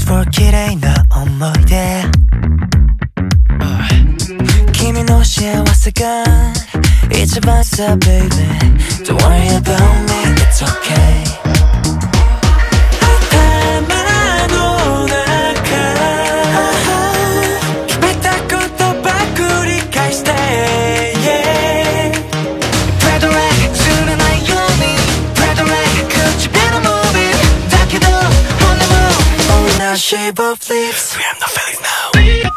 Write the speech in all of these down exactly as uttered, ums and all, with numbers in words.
for 綺麗な思い出、uh. 君の幸せが一番さ baby Don't worry about me, it's okay Shape of lips We have no feelings now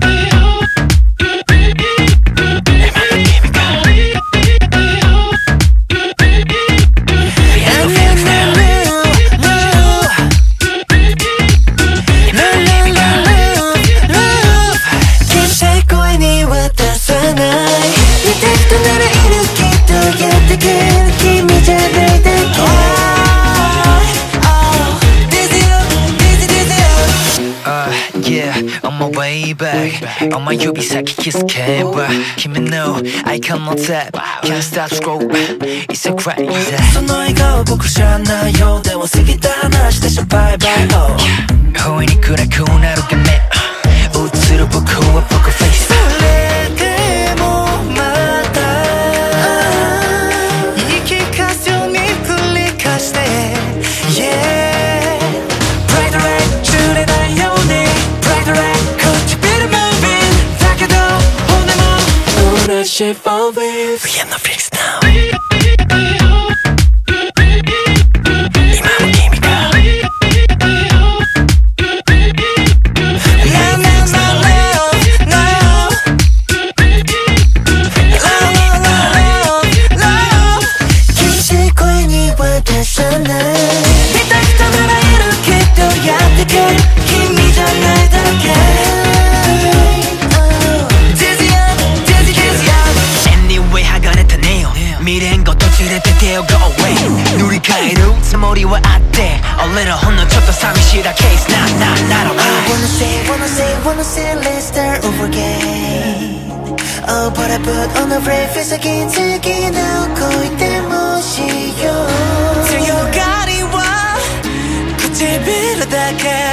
On my way back On my指先キスけば君のアイコンのタップ Can't stop scroll It's so crazy その笑顔僕知らないよでも過ぎた話でしょバイバイ不意に暗くなる画面映る僕はポーカーフェイスそれでもまた言い聞かすように繰り返して Yeah Bright red 濡れないように Bright red Shape of lips We have no feelings now 今も君が No, no, no, no, no Love, love, love 決して声には出さない見た人ならいるけどやってける君じゃないだけ未練ごと連れて手を Go away 塗り替えるつもりはあって A little ほんのちょっと寂しいだけ It's not, not, not alright I wanna say, wanna say, wanna say Let's start over again Oh, but I put on the brave face again 次の恋でもしよう強がりは唇だけ